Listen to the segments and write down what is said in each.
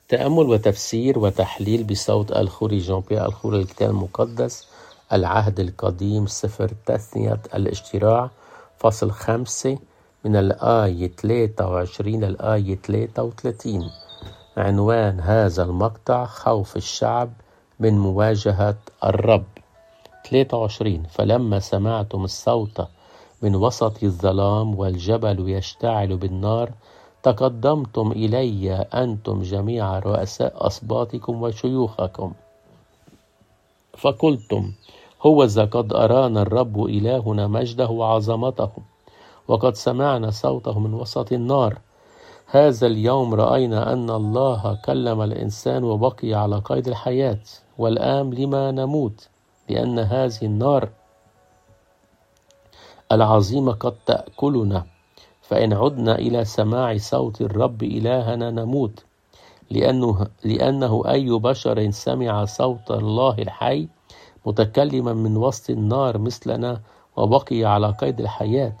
تأمل وتفسير وتحليل بصوت الخوري جان بيير الخوري الكتاب المقدس العهد القديم سفر تثنية الاشتراع فصل 5 من الآية 23 للآية 33. عنوان هذا المقطع خوف الشعب من مواجهة الرب. 23. فلما سمعتم الصوت من وسط الظلام والجبل يشتعل بالنار تقدمتم إلي أنتم جميع رؤساء أسباطكم وشيوخكم فقلتم هوذا قد أرانا الرب إلهنا مجده وعظمته وقد سمعنا صوته من وسط النار. هذا اليوم رأينا أن الله كلم الإنسان وبقي على قيد الحياة، والآن لما نموت؟ لأن هذه النار العظيمة قد تأكلنا، فإن عدنا إلى سماع صوت الرب إلهنا نموت، لأنه أي بشر سمع صوت الله الحي متكلما من وسط النار مثلنا وبقي على قيد الحياة.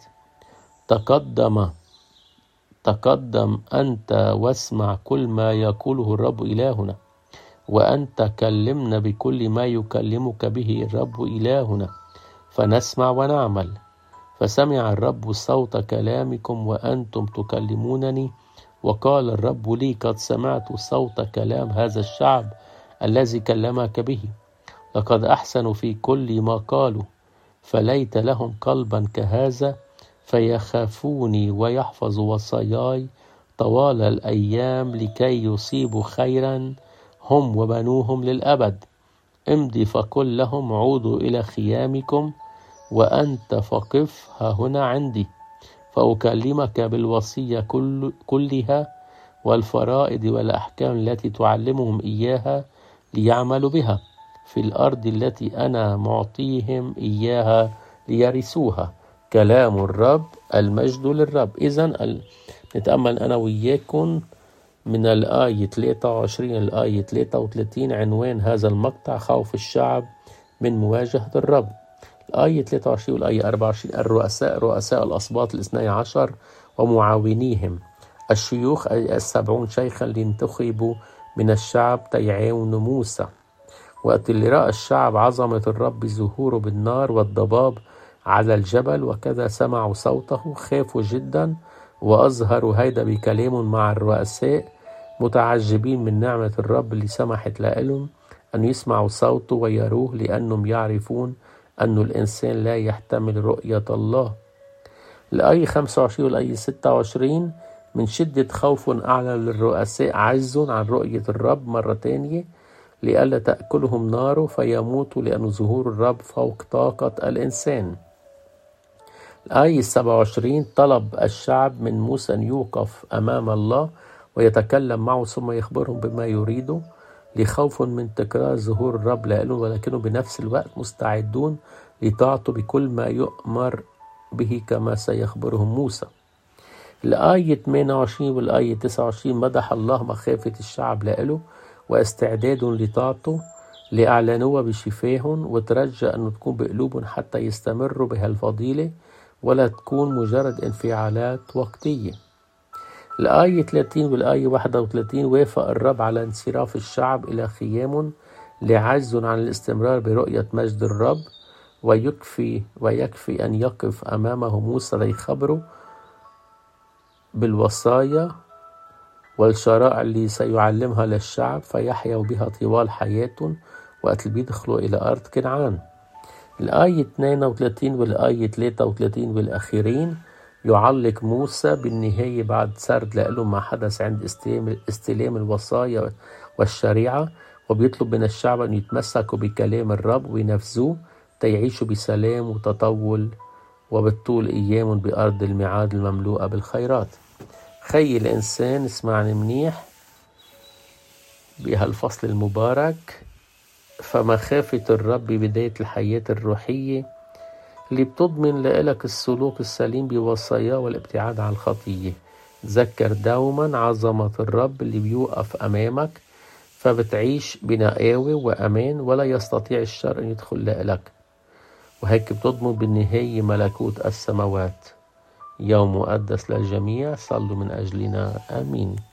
تقدم أنت واسمع كل ما يقوله الرب إلهنا، وأنت كلمنا بكل ما يكلمك به الرب إلهنا فنسمع ونعمل. فسمع الرب صوت كلامكم وأنتم تكلمونني، وقال الرب لي قد سمعت صوت كلام هذا الشعب الذي كلمك به، لقد أحسنوا في كل ما قالوا، فليت لهم قلبا كهذا فيخافوني ويحفظوا وصاياي طوال الأيام لكي يصيبوا خيرا هم وبنوهم للأبد. امضي فقل لهم عودوا إلى خيامكم، وأنت فقف ها هنا عندي، فأكلمك بالوصية كلها والفرائض والأحكام التي تعلمهم إياها ليعملوا بها في الأرض التي أنا معطيهم إياها ليرثوها. كلام الرب، المجد للرب. إذن نتأمل أنا وياكم من الآية 23 للآية 33. عنوان هذا المقطع خوف الشعب من مواجهة الرب. الآية 23 والآية 24. رؤساء الأسباط 12 ومعاونيهم، الشيوخ أي 70 شيخا لينتخبوا من الشعب تيعاون موسى. وقت اللي رأى الشعب عظمة الرب ظهوره بالنار والضباب على الجبل وكذا سمعوا صوته خافوا جدا، وأظهروا هيدا بكلام مع الرؤساء متعجبين من نعمة الرب اللي سمحت لهم أن يسمعوا صوته ويروه، لأنهم يعرفون أن الإنسان لا يحتمل رؤية الله. الآية 25 والآية 26. من شدة خوف أعلى للرؤساء عجز عن رؤية الرب مرة تانية لئلا تأكلهم ناره فيموتوا، لأن ظهور الرب فوق طاقة الإنسان. الآية 27. طلب الشعب من موسى أن يوقف أمام الله ويتكلم معه ثم يخبرهم بما يريده، لخوف من تكرار ظهور الرب لهم، ولكنه بنفس الوقت مستعدون لطاعته بكل ما يؤمر به كما سيخبرهم موسى. الآية 28 والآية 29. مدح الله مخافة الشعب له واستعدادهم لطاعته لأعلنوها بشفاهن، وترجى أن تكون بقلوبهم حتى يستمروا بهالفضيلة ولا تكون مجرد انفعالات وقتية. الآية 30 والآية 31. وافق الرب على انصراف الشعب إلى خيام لعجز عن الاستمرار برؤية مجد الرب، ويكفي أن يقف أمامه موسى ليخبره بالوصايا والشرائع اللي سيعلمها للشعب فيحيوا بها طوال حياتهم وقت اللي بيدخلوا إلى أرض كنعان. الآية 32 والآية 33 والأخيرين. يعلق موسى بالنهاية بعد سرد لهم ما حدث عند استلام الوصايا والشريعة، وبيطلب من الشعب أن يتمسكوا بكلام الرب وينفذوه تيعيشوا بسلام وتطول وبالطول أيام بأرض الميعاد المملوءة بالخيرات. خي الإنسان اسمعني منيح بهالفصل المبارك. فمخافة الرب بداية الحياة الروحية اللي بتضمن لك السلوك السليم بوصاياه والابتعاد عن الخطية. تذكر دوما عظمة الرب اللي بيوقف أمامك، فبتعيش بنقاوة وأمان ولا يستطيع الشر أن يدخل لك، وهيك بتضمن بالنهاية ملكوت السماوات. يوم مقدس للجميع، صلوا من أجلنا. آمين.